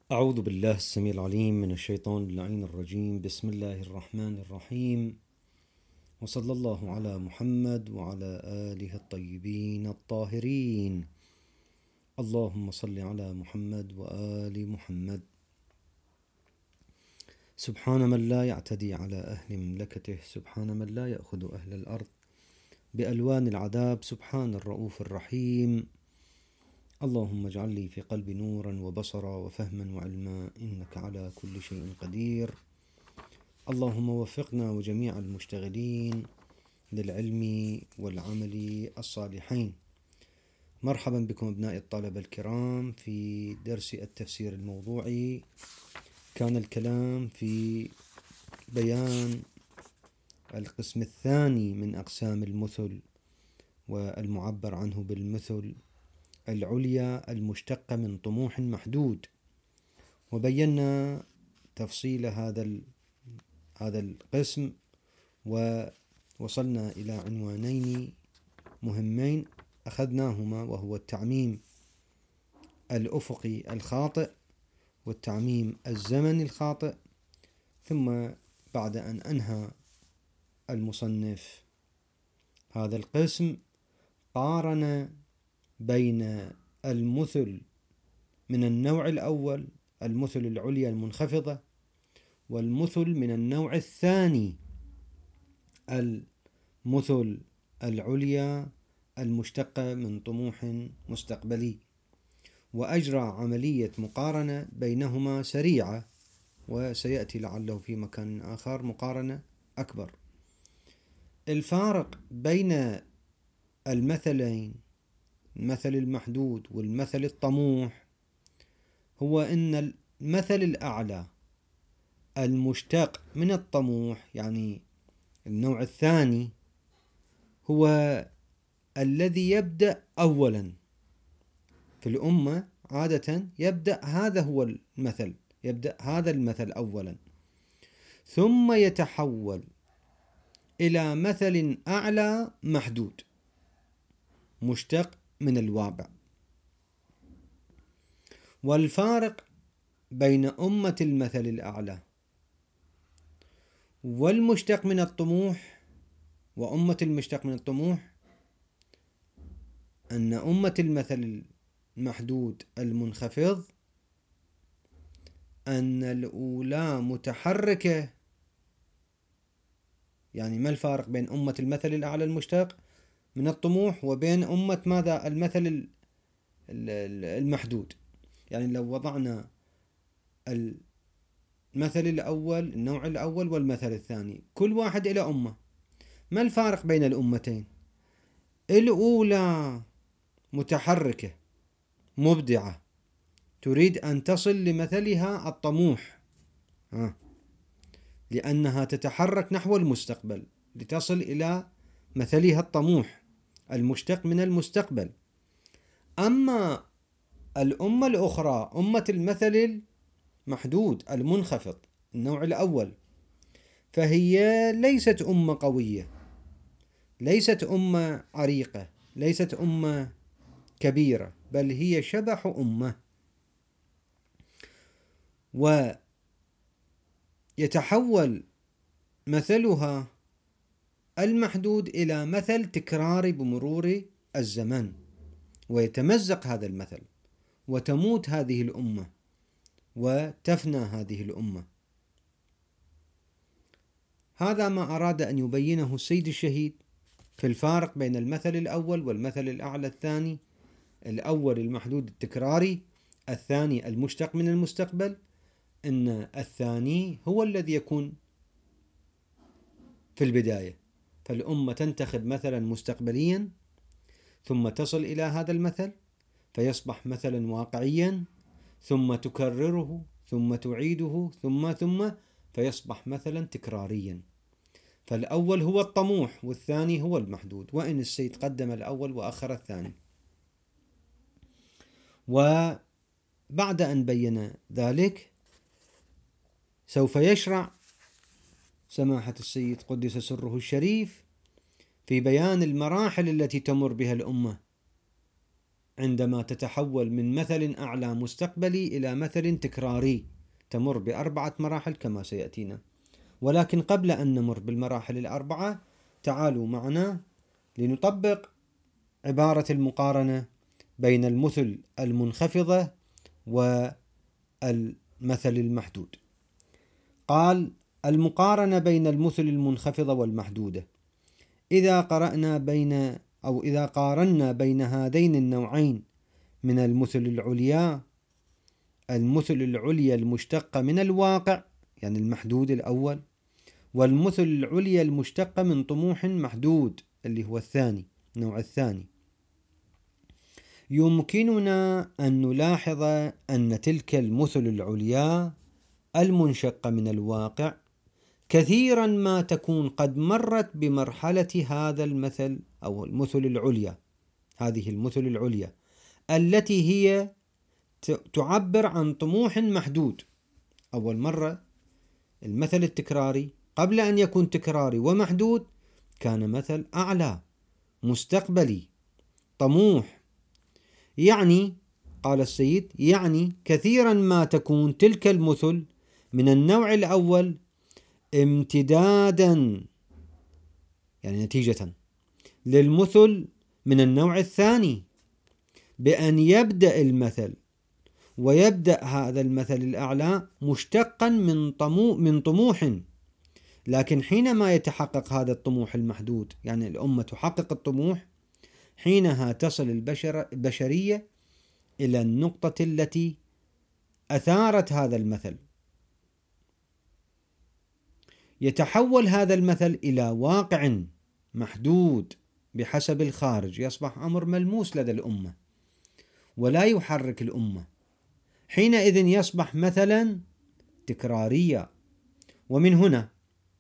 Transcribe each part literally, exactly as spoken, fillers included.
أعوذ بالله السميع العليم من الشيطان اللعين الرجيم. بسم الله الرحمن الرحيم، وصلى الله على محمد وعلى آله الطيبين الطاهرين. اللهم صل على محمد وآل محمد. سبحان من لا يعتدي على أهل مملكته، سبحان من لا يأخذ أهل الأرض بألوان العذاب، سبحان الرؤوف الرحيم. اللهم اجعل لي في قلبي نورا وبصرا وفهما وعلما، إنك على كل شيء قدير. اللهم وفقنا وجميع المشتغلين للعلم والعمل الصالحين. مرحبا بكم أبناء الطلبة الكرام في درس التفسير الموضوعي. كان الكلام في بيان القسم الثاني من أقسام المثل، والمعبر عنه بالمثل العليا المشتقة من طموح محدود، وبينا تفصيل هذا هذا القسم، ووصلنا إلى عنوانين مهمين أخذناهما، وهو التعميم الأفقي الخاطئ والتعميم الزمني الخاطئ. ثم بعد أن أنهى المصنف هذا القسم قارن بين المثل من النوع الأول، المثل العليا المنخفضة، والمثل من النوع الثاني، المثل العليا المشتقة من طموح مستقبلي، وأجرى عملية مقارنة بينهما سريعة، وسيأتي لعله في مكان آخر مقارنة أكبر. الفارق بين المثلين، المثل المحدود والمثل الطموح، هو أن المثل الأعلى المشتق من الطموح، يعني النوع الثاني، هو الذي يبدأ أولا في الأمة. عادة يبدأ هذا هو المثل، يبدأ هذا المثل أولا، ثم يتحول إلى مثل أعلى محدود مشتق من الواقع. والفارق بين أمة المثل الأعلى والمشتق من الطموح وأمة المشتق من الطموح، أن أمة المثل المحدود المنخفض أن الأولى متحركة. يعني ما الفارق بين أمة المثل الأعلى المشتق من الطموح وبين أمة ماذا؟ المثل المحدود. يعني لو وضعنا المثل الأول، النوع الأول والمثل الثاني، كل واحد إلى أمة، ما الفارق بين الأمتين؟ الأولى متحركة مبدعة تريد أن تصل لمثلها الطموح، آه. لأنها تتحرك نحو المستقبل لتصل إلى مثلها الطموح المشتق من المستقبل. أما الأمة الأخرى، أمة المثل المحدود المنخفض النوع الأول، فهي ليست أمة قوية، ليست أمة عريقة، ليست أمة كبيرة، بل هي شبح أمة. ويتحول مثلها المحدود إلى مثل تكراري بمرور الزمن، ويتمزق هذا المثل، وتموت هذه الأمة، وتفنى هذه الأمة. هذا ما أراد أن يبينه السيد الشهيد في الفارق بين المثل الأول والمثل الأعلى الثاني. الأول المحدود التكراري، الثاني المشتق من المستقبل. إن الثاني هو الذي يكون في البداية، فالأمة تنتخب مثلا مستقبليا، ثم تصل إلى هذا المثل فيصبح مثلا واقعيا، ثم تكرره، ثم تعيده، ثم ثم فيصبح مثلا تكراريا. فالأول هو الطموح والثاني هو المحدود، وإن السيد قدم الأول وأخر الثاني. وبعد أن بين ذلك سوف يشرع سماحة السيد قدس سره الشريف في بيان المراحل التي تمر بها الأمة عندما تتحول من مثل أعلى مستقبلي إلى مثل تكراري تمر بأربعة مراحل كما سيأتينا. ولكن قبل أن نمر بالمراحل الأربعة تعالوا معنا لنطبق عبارة المقارنة بين المثل المنخفضة والمثل المحدود. قال: المقارنة بين المثل المنخفضة والمحدودة. إذا قرأنا بين أو إذا قارنا بين هذين النوعين من المثل العليا، المثل العليا المشتقة من الواقع يعني المحدود الأول، والمثل العليا المشتقة من طموح محدود اللي هو الثاني، النوع الثاني، يمكننا أن نلاحظ أن تلك المثل العليا المنشقة من الواقع كثيرا ما تكون قد مرت بمرحلة هذا المثل أو المثل العليا، هذه المثل العليا التي هي تعبر عن طموح محدود. أول مرة المثل التكراري قبل أن يكون تكراري ومحدود كان مثل أعلى مستقبلي طموح. يعني قال السيد يعني كثيرا ما تكون تلك المثل من النوع الأول امتدادا يعني نتيجة للمثل من النوع الثاني، بأن يبدأ المثل ويبدأ هذا المثل الأعلى مشتقا من طموح من طموح، لكن حينما يتحقق هذا الطموح المحدود يعني الأمة تحقق الطموح، حينها تصل البشر البشرية إلى النقطة التي أثارت هذا المثل، يتحول هذا المثل إلى واقع محدود بحسب الخارج، يصبح أمر ملموس لدى الأمة ولا يحرك الأمة، حينئذ يصبح مثلا تكراريا. ومن هنا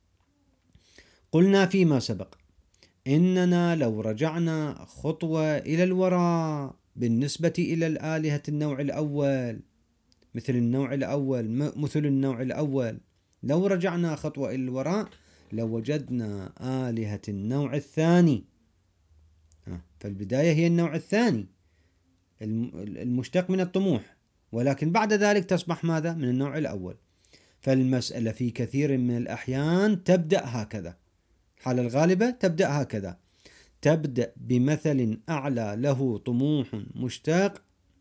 قلنا فيما سبق إننا لو رجعنا خطوة إلى الوراء بالنسبة إلى الآلهة النوع الأول مثل النوع الأول مثل النوع الأول لو رجعنا خطوة إلى الوراء لوجدنا آلهة النوع الثاني. فالبداية هي النوع الثاني المشتق من الطموح، ولكن بعد ذلك تصبح ماذا؟ من النوع الأول. فالمسألة في كثير من الأحيان تبدأ هكذا، الحالة الغالبة تبدأ هكذا، تبدأ بمثل أعلى له طموح مشتق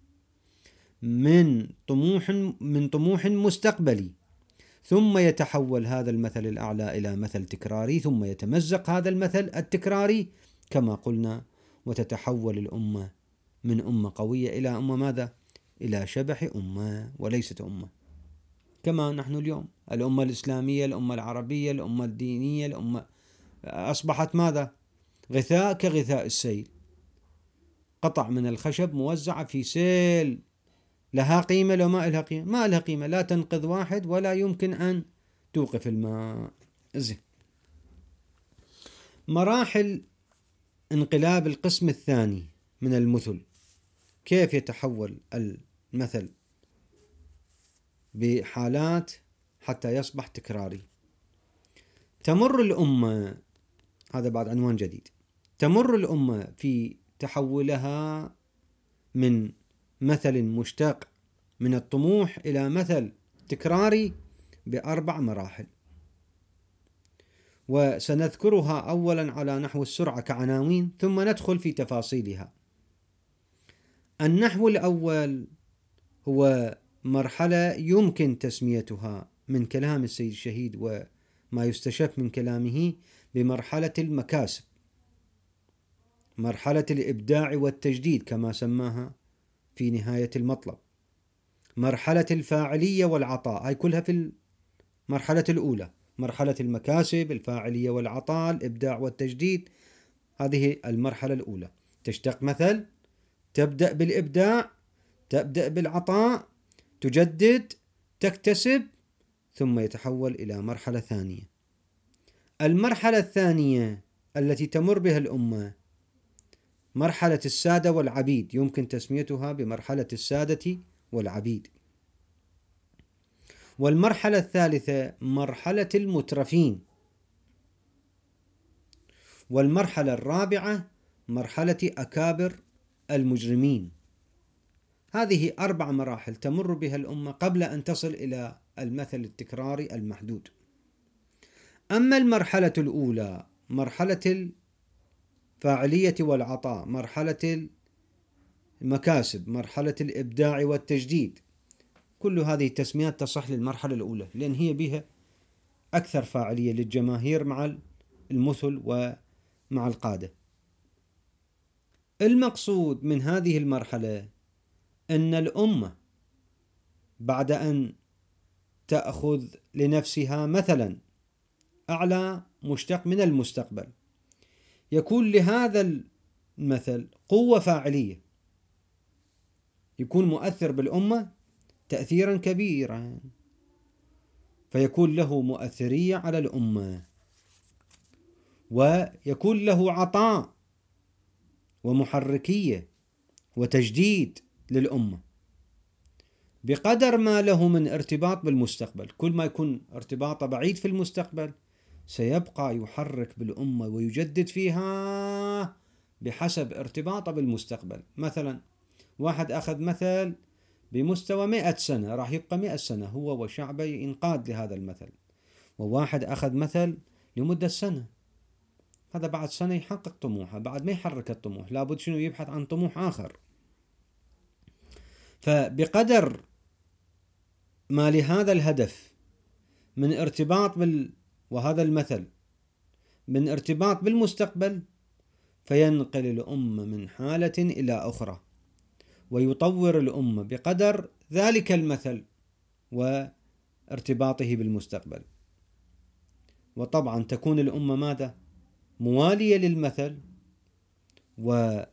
من طموح من طموح مستقبلي، ثم يتحول هذا المثل الأعلى إلى مثل تكراري، ثم يتمزق هذا المثل التكراري كما قلنا، وتتحول الأمة من أمة قوية إلى أمة ماذا؟ إلى شبح أمة وليست أمة. كما نحن اليوم الأمة الإسلامية، الأمة العربية، الأمة الدينية، الأمة أصبحت ماذا؟ غثاء كغثاء السيل، قطع من الخشب موزعة في سيل، لها قيمة لو ما لها قيمة؟ ما لها قيمة، لا تنقذ واحد ولا يمكن أن توقف الماء. زين. مراحل انقلاب القسم الثاني من المثل، كيف يتحول المثل بحالات حتى يصبح تكراري. تمر الأمة، هذا بعد عنوان جديد، تمر الأمة في تحولها من مثل مشتق من الطموح إلى مثل تكراري بأربع مراحل، وسنذكرها أولا على نحو السرعة كعناوين ثم ندخل في تفاصيلها. النحو الأول هو مرحلة يمكن تسميتها من كلام السيد الشهيد وما يستشف من كلامه بمرحلة المكاسب، مرحلة الإبداع والتجديد كما سماها في نهاية المطلب، مرحلة الفاعلية والعطاء، هاي كلها في المرحلة الأولى، مرحلة المكاسب، الفاعلية والعطاء، الإبداع والتجديد، هذه المرحلة الأولى. تشتق مثل، تبدأ بالإبداع، تبدأ بالعطاء، تجدد، تكتسب، ثم يتحول إلى مرحلة ثانية. المرحلة الثانية التي تمر بها الأمة مرحلة السادة والعبيد، يمكن تسميتها بمرحلة السادة والعبيد. والمرحلة الثالثة مرحلة المترفين. والمرحلة الرابعة مرحلة أكابر المجرمين هذه أربع مراحل تمر بها الأمة قبل أن تصل إلى المثل التكراري المحدود. أما المرحلة الأولى مرحلة الفاعلية والعطاء، مرحلة المكاسب، مرحلة الإبداع والتجديد، كل هذه التسميات تصح للمرحلة الأولى لأن هي بها أكثر فاعلية للجماهير مع المثل ومع القادة. المقصود من هذه المرحلة أن الأمة بعد أن تأخذ لنفسها مثلا أعلى مشتق من المستقبل، يكون لهذا المثل قوة فاعلية، يكون مؤثر بالأمة تأثيرا كبيرا، فيكون له مؤثرية على الأمة، ويكون له عطاء ومحركية وتجديد للأمة بقدر ما له من ارتباط بالمستقبل. كل ما يكون ارتباطه بعيد في المستقبل سيبقى يحرك بالأمة ويجدد فيها بحسب ارتباطه بالمستقبل. مثلا واحد أخذ مثل بمستوى مئة سنة راح يبقى مئة سنة هو وشعبه ينقاد لهذا المثل، وواحد أخذ مثل لمدة سنة، هذا بعد سنة يحقق طموحه، بعد ما يحرك الطموح لابد شنو يبحث عن طموح آخر. فبقدر ما لهذا الهدف من ارتباط بال وهذا المثل من ارتباط بالمستقبل فينقل الأمة من حالة إلى أخرى، ويطور الأمة بقدر ذلك المثل وارتباطه بالمستقبل. وطبعا تكون الأمة ماذا؟ موالية للمثل، وبما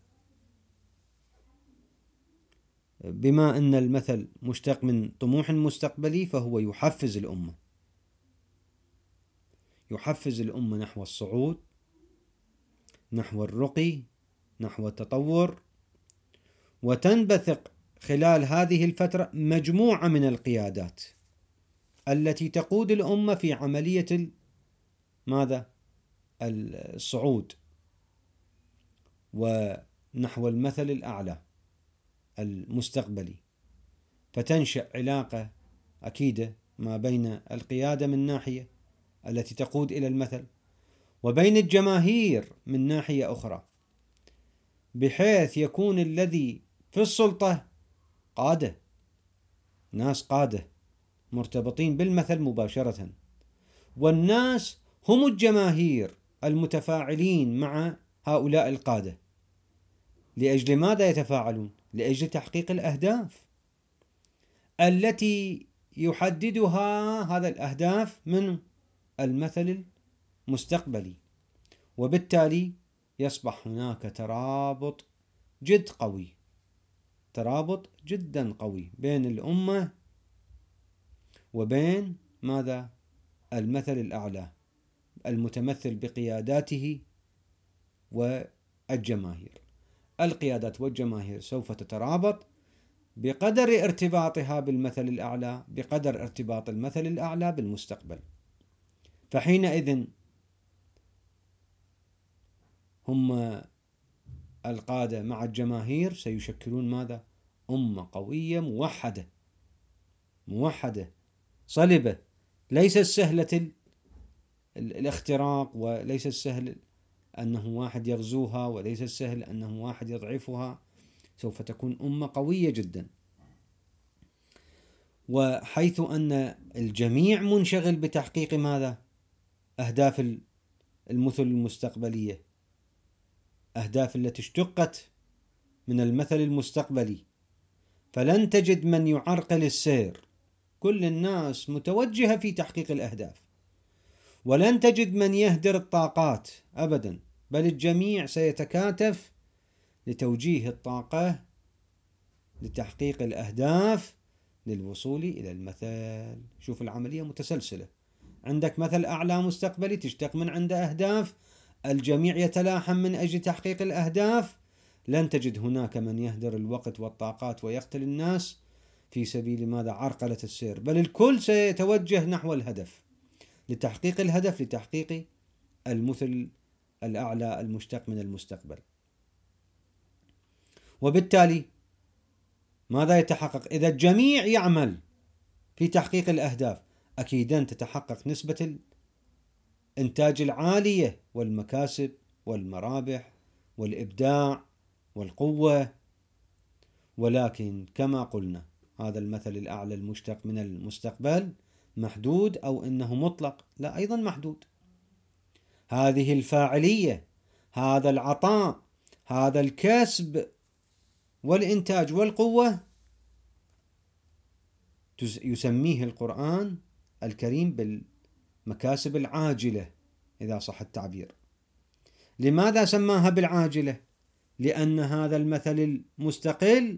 أن المثل مشتق من طموح مستقبلي فهو يحفز الأمة، يحفز الأمة نحو الصعود، نحو الرقي، نحو التطور. وتنبثق خلال هذه الفترة مجموعة من القيادات التي تقود الأمة في عملية ماذا؟ الصعود ونحو المثل الأعلى المستقبلي. فتنشأ علاقة أكيدة ما بين القيادة من ناحية التي تقود إلى المثل، وبين الجماهير من ناحية أخرى، بحيث يكون الذي في السلطة قادة، ناس قادة مرتبطين بالمثل مباشرة، والناس هم الجماهير المتفاعلين مع هؤلاء القادة. لأجل ماذا يتفاعلون؟ لأجل تحقيق الأهداف التي يحددها هذا الأهداف من المثل المستقبلي، وبالتالي يصبح هناك ترابط جد قوي، ترابط جدا قوي بين الأمة وبين ماذا؟ المثل الأعلى المتمثل بقياداته والجماهير. القيادات والجماهير سوف تترابط بقدر ارتباطها بالمثل الأعلى، بقدر ارتباط المثل الأعلى بالمستقبل. فحينئذ هم القادة مع الجماهير سيشكلون ماذا؟ أمة قوية موحدة، موحدة صلبة، ليست سهلة الاختراق، وليس السهل أنه واحد يغزوها، وليس السهل أنه واحد يضعفها. سوف تكون أمة قوية جدا، وحيث أن الجميع منشغل بتحقيق ماذا؟ أهداف المثل المستقبلية، أهداف التي اشتقت من المثل المستقبلي، فلن تجد من يعرقل السير، كل الناس متوجهة في تحقيق الأهداف، ولن تجد من يهدر الطاقات أبدا، بل الجميع سيتكاتف لتوجيه الطاقة لتحقيق الأهداف للوصول إلى المثل. شوف العملية متسلسلة، عندك مثل أعلى مستقبلي تشتق من عنده أهداف، الجميع يتلاحم من أجل تحقيق الأهداف، لن تجد هناك من يهدر الوقت والطاقات ويقتل الناس في سبيل ماذا؟ عرقلة السير، بل الكل سيتوجه نحو الهدف، لتحقيق الهدف، لتحقيق المثل الأعلى المشتق من المستقبل. وبالتالي ماذا يتحقق؟ إذا الجميع يعمل في تحقيق الأهداف أكيدا تتحقق نسبة الإنتاج العالية والمكاسب والمرابح والإبداع والقوة. ولكن كما قلنا هذا المثل الأعلى المشتق من المستقبل محدود، أو إنه مطلق؟ لا، أيضا محدود. هذه الفاعلية، هذا العطاء، هذا الكسب والإنتاج والقوة يسميه القرآن الكريم بالمكاسب العاجلة إذا صح التعبير. لماذا سماها بالعاجلة؟ لأن هذا المثل المستقل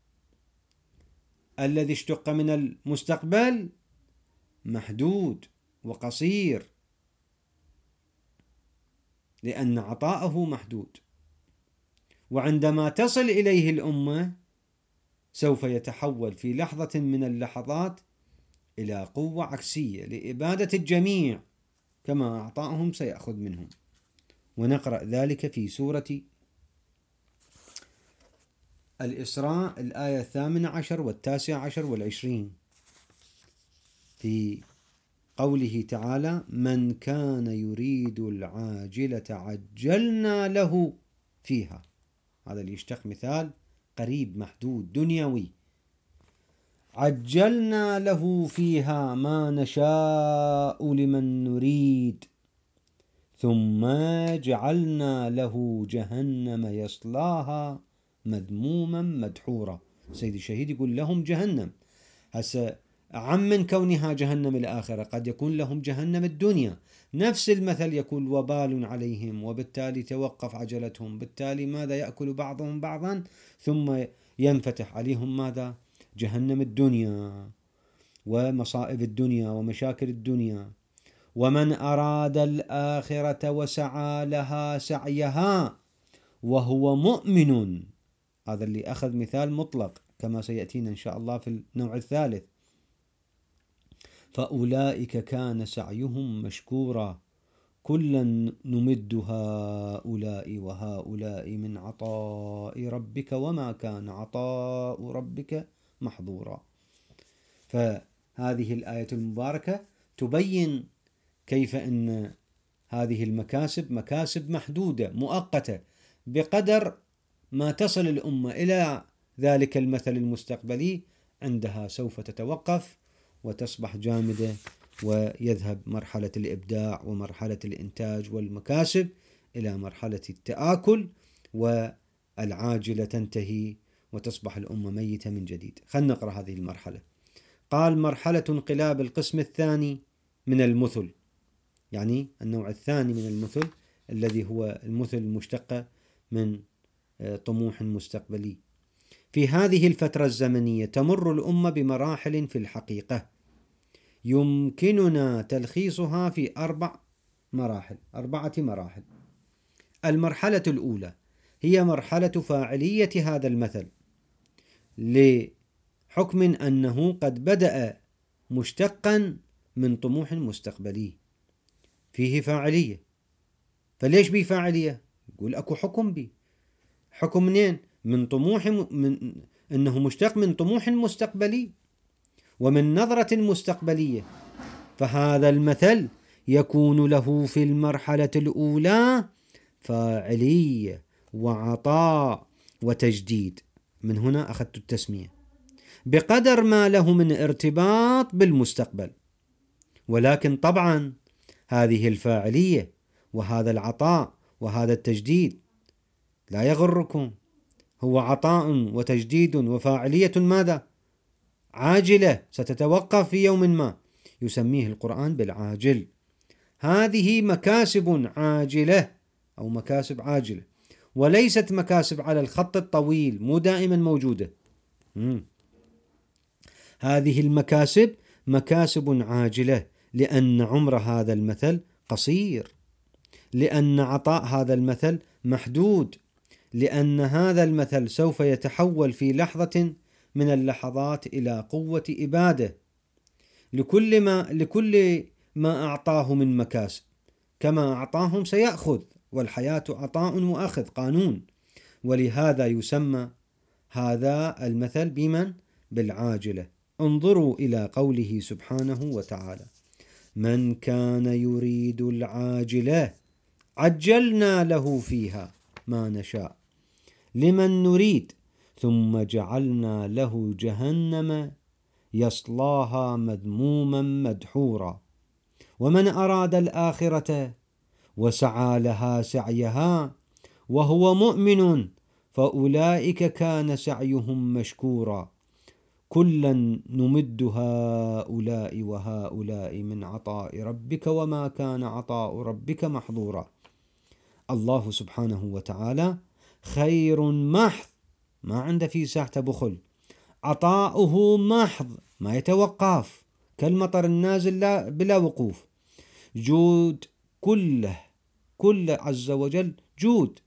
الذي اشتق من المستقبل محدود وقصير، لأن عطاءه محدود. وعندما تصل إليه الأمة سوف يتحول في لحظة من اللحظات إلى قوة عكسية لإبادة الجميع، كما أعطاهم سيأخذ منهم. ونقرأ ذلك في سورة الإسراء الآية الثامنة عشر والتاسع عشر والعشرين، في قوله تعالى: من كان يريد العاجلة عجلنا له فيها. هذا اللي يشتق مثال قريب محدود دنيوي. عجلنا له فيها ما نشاء لمن نريد ثم جعلنا له جهنم يصلاها مذموما مدحورا. سيد الشهيد يقول لهم جهنم، هسه عم من كونها جهنم الآخرة قد يكون لهم جهنم الدنيا. نفس المثل يكون وبال عليهم، وبالتالي توقف عجلتهم، بالتالي ماذا؟ يأكل بعضهم بعضا ثم ينفتح عليهم ماذا؟ جهنم الدنيا ومصائب الدنيا ومشاكل الدنيا. ومن أراد الآخرة وسعى لها سعيها وهو مؤمن، هذا اللي أخذ مثال مطلق كما سيأتينا إن شاء الله في النوع الثالث، فأولئك كان سعيهم مشكورا كلا نمد هؤلاء وهؤلاء من عطاء ربك وما كان عطاء ربك محظورا. فهذه الآية المباركة تبين كيف أن هذه المكاسب مكاسب محدودة مؤقتة، بقدر ما تصل الأمة إلى ذلك المثل المستقبلي عندها سوف تتوقف وتصبح جامدة، ويذهب مرحلة الإبداع ومرحلة الإنتاج والمكاسب إلى مرحلة التآكل، والعاجلة تنتهي وتصبح الأمة ميتة من جديد. خلنا نقرأ هذه المرحلة. قال: مرحلة انقلاب القسم الثاني من المثل، يعني النوع الثاني من المثل الذي هو المثل المشتق من طموح مستقبلي. في هذه الفترة الزمنية تمر الأمة بمراحل في الحقيقة يمكننا تلخيصها في أربع مراحل أربعة مراحل. المرحلة الأولى هي مرحلة فاعلية هذا المثل، لحكم أنه قد بدأ مشتقا من طموح مستقبلي فيه فاعلية. فليش بيه فاعلية؟ يقول أكو حكم بي. حكم منين؟ من طموح من أنه مشتق من طموح مستقبلي ومن نظرة مستقبلية. فهذا المثل يكون له في المرحلة الأولى فاعلية وعطاء وتجديد، من هنا أخذت التسمية، بقدر ما له من ارتباط بالمستقبل. ولكن طبعا هذه الفاعلية وهذا العطاء وهذا التجديد لا يغركم، هو عطاء وتجديد وفاعلية ماذا؟ عاجلة ستتوقف في يوم ما، يسميه القرآن بالعاجل. هذه مكاسب عاجلة أو مكاسب عاجلة، وليست مكاسب على الخط الطويل مو دائما موجودة. مم. هذه المكاسب مكاسب عاجلة لأن عمر هذا المثل قصير، لأن عطاء هذا المثل محدود، لأن هذا المثل سوف يتحول في لحظة من اللحظات إلى قوة إبادة لكل ما لكل ما أعطاه من مكاسب، كما أعطاهم سيأخذ، والحياة عطاء وأخذ قانون. ولهذا يسمى هذا المثل بمن؟ بالعاجلة. انظروا إلى قوله سبحانه وتعالى: من كان يريد العاجلة عجلنا له فيها ما نشاء لمن نريد ثم جعلنا له جهنم يصلاها مذموما مدحورا ومن أراد الآخرة وسعى لها سعيها وهو مؤمن فأولئك كان سعيهم مشكورا كلا نمد هؤلاء وهؤلاء من عطاء ربك وما كان عطاء ربك محظورا. الله سبحانه وتعالى خير محض، ما عنده في ساحته بخل، عطاؤه محض ما يتوقف كالمطر النازل بلا وقوف، جود كله كله عز وجل جود.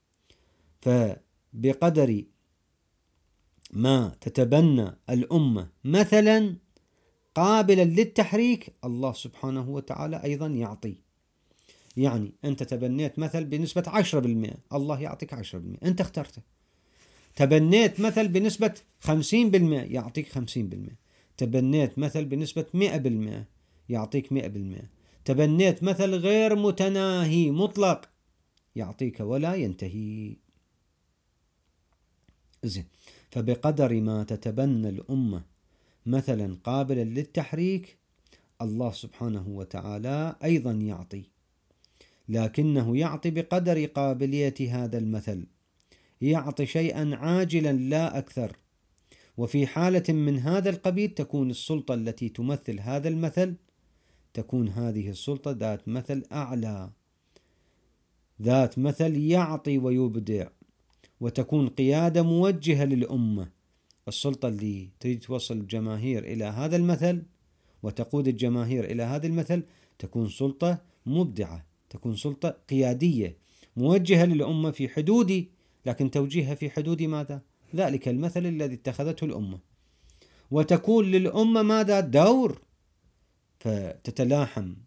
فبقدر ما تتبنى الأمة مثلا قابلا للتحريك الله سبحانه وتعالى أيضا يعطي. يعني أنت تبنيت مثل بنسبة عشرة بالمئة الله يعطيك عشرة بالمئة، أنت اخترته. تبنيت مثل بنسبة خمسين بالمئة يعطيك خمسين بالمئة. تبنيت مثل بنسبة مئة بالمئة يعطيك مئة بالمئة. تبنيت مثل غير متناهي مطلق يعطيك ولا ينتهي. زين، فبقدر ما تتبنى الأمة مثلا قابلا للتحريك الله سبحانه وتعالى أيضا يعطي، لكنه يعطي بقدر قابلية هذا المثل، يعطي شيئا عاجلا لا أكثر. وفي حالة من هذا القبيل تكون السلطة التي تمثل هذا المثل تكون هذه السلطة ذات مثل أعلى، ذات مثل يعطي ويبدع، وتكون قيادة موجهة للأمة. السلطة اللي تريد توصل الجماهير إلى هذا المثل وتقود الجماهير إلى هذا المثل تكون سلطة مبدعة، تكون سلطة قيادية موجهة للأمة في حدود، لكن توجيهها في حدود ماذا؟ ذلك المثل الذي اتخذته الأمة. وتكون للأمة ماذا؟ دور، فتتلاحم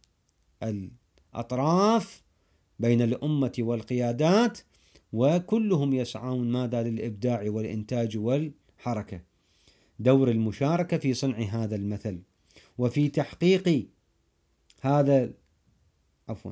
الأطراف بين الأمة والقيادات وكلهم يسعون ماذا؟ للإبداع والإنتاج والحركة. دور المشاركة في صنع هذا المثل وفي تحقيق هذا عفوا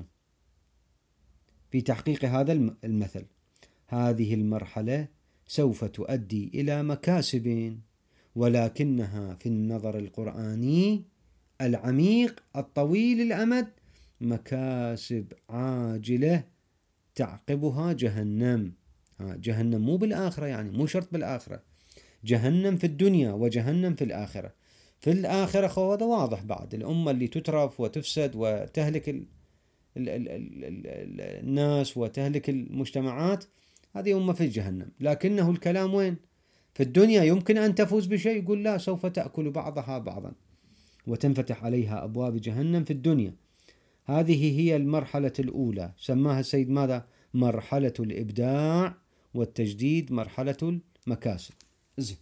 في تحقيق هذا المثل. هذه المرحلة سوف تؤدي إلى مكاسب، ولكنها في النظر القرآني العميق الطويل الأمد مكاسب عاجلة تعقبها جهنم. جهنم مو بالآخرة، يعني مو شرط بالآخرة، جهنم في الدنيا وجهنم في الآخرة. في الآخرة هذا واضح، بعد الأمة اللي تترف وتفسد وتهلك ال ال ال ال ال الناس وتهلك المجتمعات، هذه أمة في جهنم. لكنه الكلام وين؟ في الدنيا يمكن أن تفوز بشيء، يقول لا، سوف تأكل بعضها بعضا وتنفتح عليها أبواب جهنم في الدنيا. هذه هي المرحلة الأولى، سماها السيد ماذا؟ مرحلة الإبداع والتجديد، مرحلة المكاسب. زين.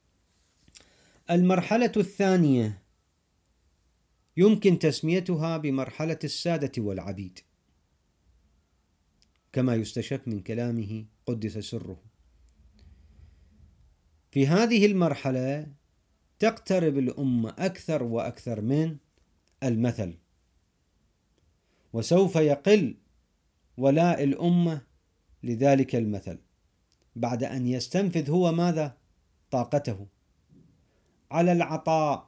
المرحلة الثانية يمكن تسميتها بمرحلة السادة والعبيد، كما يستشف من كلامه قدس سره. في هذه المرحلة تقترب الأمة أكثر وأكثر من المثل، وسوف يقل ولاء الأمة لذلك المثل بعد أن يستنفذ هو ماذا؟ طاقته على العطاء.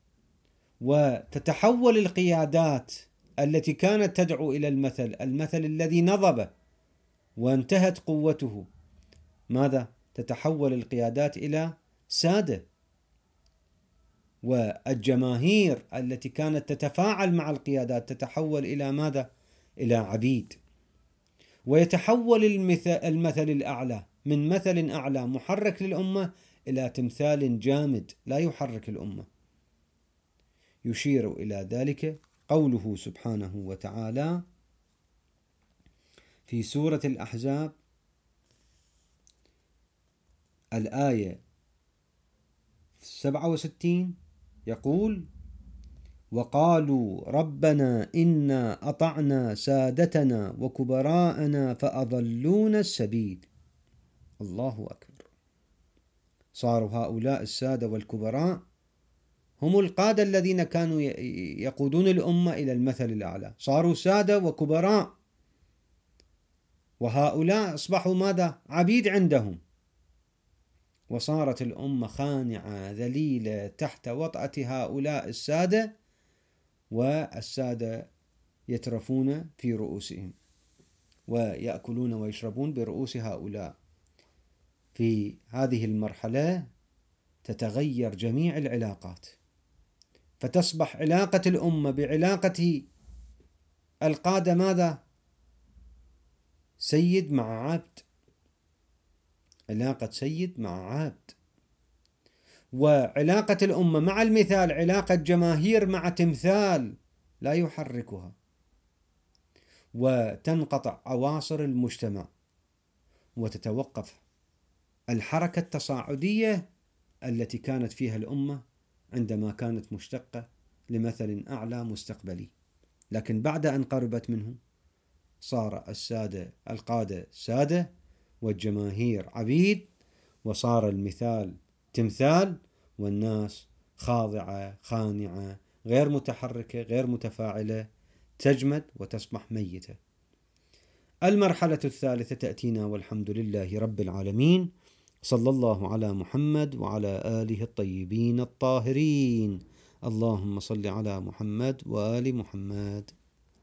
وتتحول القيادات التي كانت تدعو إلى المثل، المثل الذي نضب وانتهت قوته، ماذا؟ تتحول القيادات إلى سادة، والجماهير التي كانت تتفاعل مع القيادات تتحول إلى ماذا؟ إلى عبيد. ويتحول المثل, المثل الأعلى من مثل أعلى محرك للأمة إلى تمثال جامد لا يحرك الأمة. يشير إلى ذلك قوله سبحانه وتعالى في سورة الأحزاب الآية سبعة وستين، يقول: وقالوا ربنا إنا أطعنا سادتنا وكبراءنا فأضلونا السبيل. الله أكبر. صاروا هؤلاء السادة والكبراء هم القادة الذين كانوا يقودون الأمة إلى المثل الأعلى، صاروا سادة وكبراء، وهؤلاء أصبحوا ماذا؟ عبيد عندهم، وصارت الأمة خانعة ذليلة تحت وطأة هؤلاء السادة، والسادة يترفون في رؤوسهم ويأكلون ويشربون برؤوس هؤلاء. في هذه المرحلة تتغير جميع العلاقات، فتصبح علاقة الأمة بعلاقة القادة ماذا؟ سيد مع عبد، علاقة سيد مع عبد. وعلاقة الأمة مع المثال علاقة جماهير مع تمثال لا يحركها، وتنقطع أواصر المجتمع، وتتوقف الحركة التصاعدية التي كانت فيها الأمة عندما كانت مشتقة لمثل أعلى مستقبلي. لكن بعد أن قربت منه صار السادة القادة سادة والجماهير عبيد، وصار المثال تمثال، والناس خاضعة خانعة غير متحركة غير متفاعلة، تجمد وتصبح ميتة. المرحلة الثالثة تأتينا والحمد لله رب العالمين. صلى الله على محمد وعلى آله الطيبين الطاهرين. اللهم صل على محمد وآل محمد.